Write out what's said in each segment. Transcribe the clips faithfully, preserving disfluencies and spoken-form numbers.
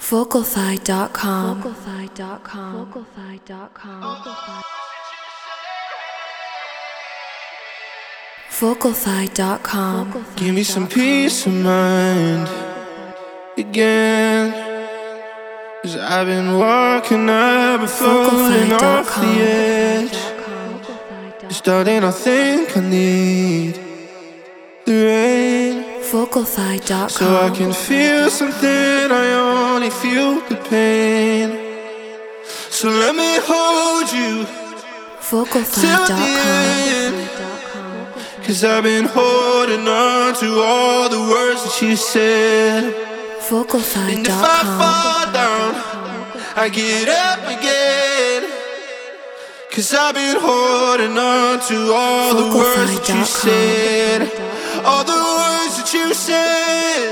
Vocalfy dot com. Vocalfy dot com. Vocalfy dot com. Vocalfy dot com. Give me some peace of mind again, 'cause I've been walking up and floating off the edge. It's darling, I think I need the rain, Vocalfy dot com. so I can feel something I only feel the pain. So let me hold you Vocalfy dot com. 'cause I've been holding on to all the words that you said. Vocalfy And if dot I com. fall down, I get up again, 'cause I've been holding on to all the words that you said. All the words that you said.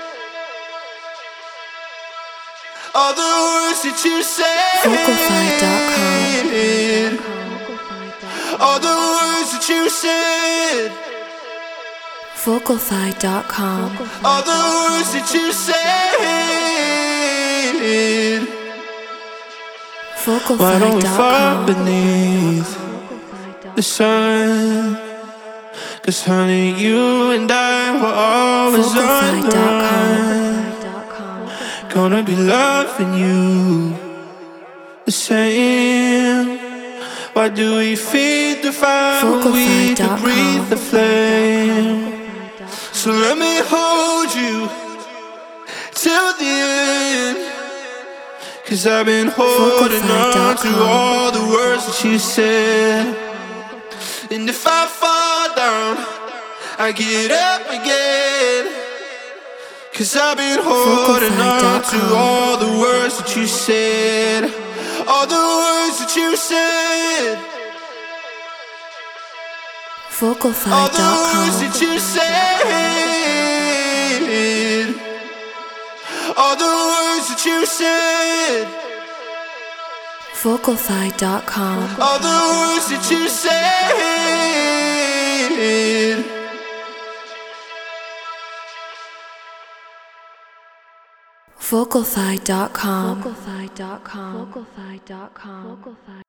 All the words that you said. Vocalfy dot com. All the words that you said. Vocalfy dot com. All the words that you said. Why don't Vocalfy we dot fall com. beneath the sun? 'Cause honey, you and I were always on Vocalfy the dot com. run. Gonna be loving you the same. Why do we feed the fire when we Vocalfy can dot breathe com. the flame? So let me hold you till the end, 'cause I've been holding Vocalfy on dot to com. all the words that you said. And if I fall down, I get up again, 'cause I've been holding Vocalfy on dot to com. all the words that you said. All the words that you said. Vocalfy All the dot words com. that you said. All the words that you said. Vocalfy dot com. All the words that you said. Vocalfy dot com. Vocalfy dot com. Vocalfy dot com.